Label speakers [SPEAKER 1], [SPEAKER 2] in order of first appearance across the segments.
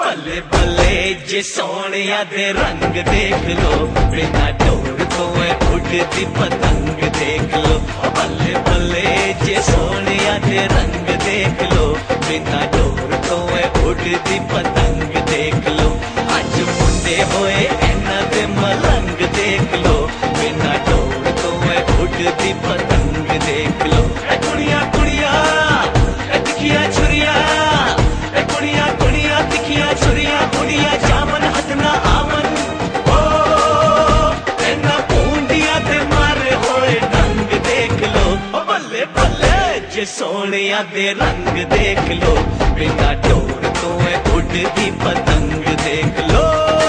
[SPEAKER 1] बल्ले बल्ले जे सोनिया दे रंग देख लो, बिना डोर तो उड़ती पतंग देख लो। बल्ले बल्ले जे सोनिया दे रंग देख लो, बिना डोर तो उड़ती पतंग देख लो। अज मुंडे होए इन्हां दे मलंग देख लो, बिना डोर तो उड़ती पतंग देख लो। कुड़िया कुड़िया तिखिया छुरिया, कुड़िया कुड़िया तिखिया छुरिया, कुड़िया जामन हथ ना आवन। ओ इन्हां पूंडिया ते मारे होए रंग देख लो। बल्ले बल्ले जे सोनिया दे रंग देख लो, बिना डोर तो उड़ती पतंग देख लो।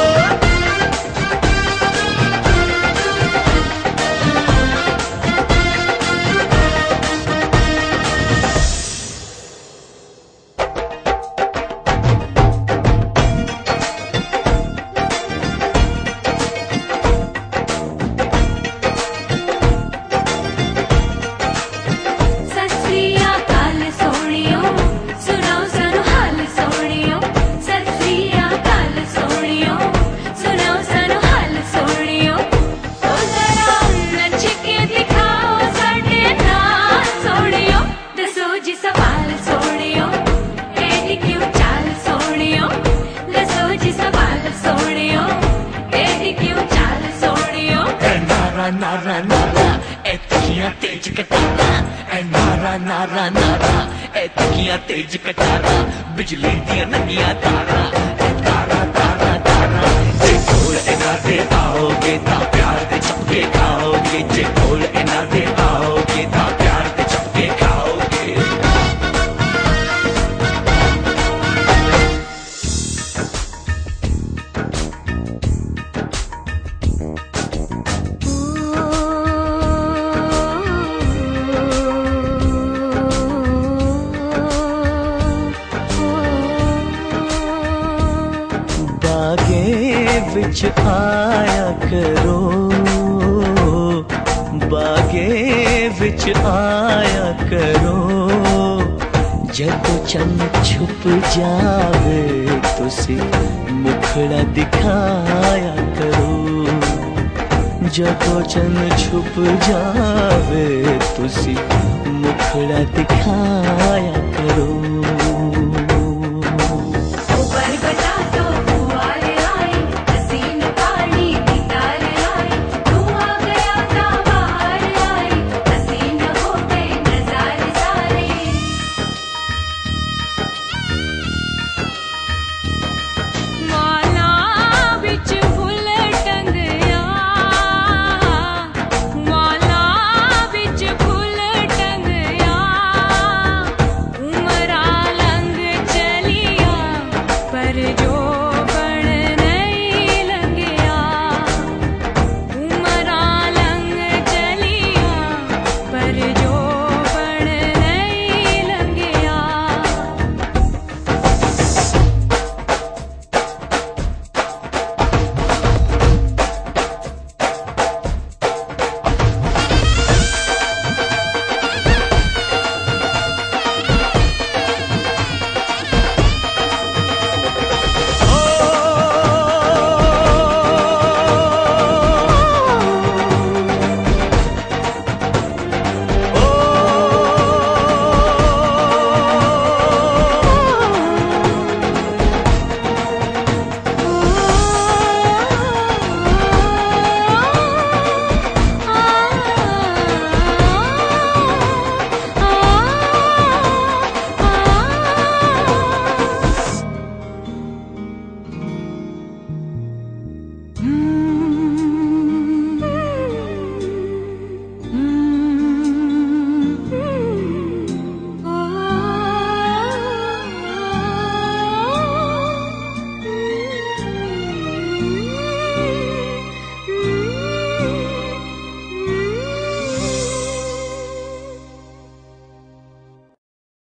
[SPEAKER 1] नारा नारा ए तिखिया तेज कटारा, ए नारा नारा नारा ए तिखिया तेज कटारा, बिजली दिया नंगिया तारा, ए तारा तारा तारा। जे कोल इना दे आओगे ता प्यार दे चपके खाओगे, जे कोल इना दे आओगे ता प्यार दे चपके खाओगे। विच आया करो, बागे विच आया करो, जदों चन्न छुप जावे तुसी मुखड़ा दिखाया करो। जदों चन्न छुप जावे तुसी मुखड़ा दिखाया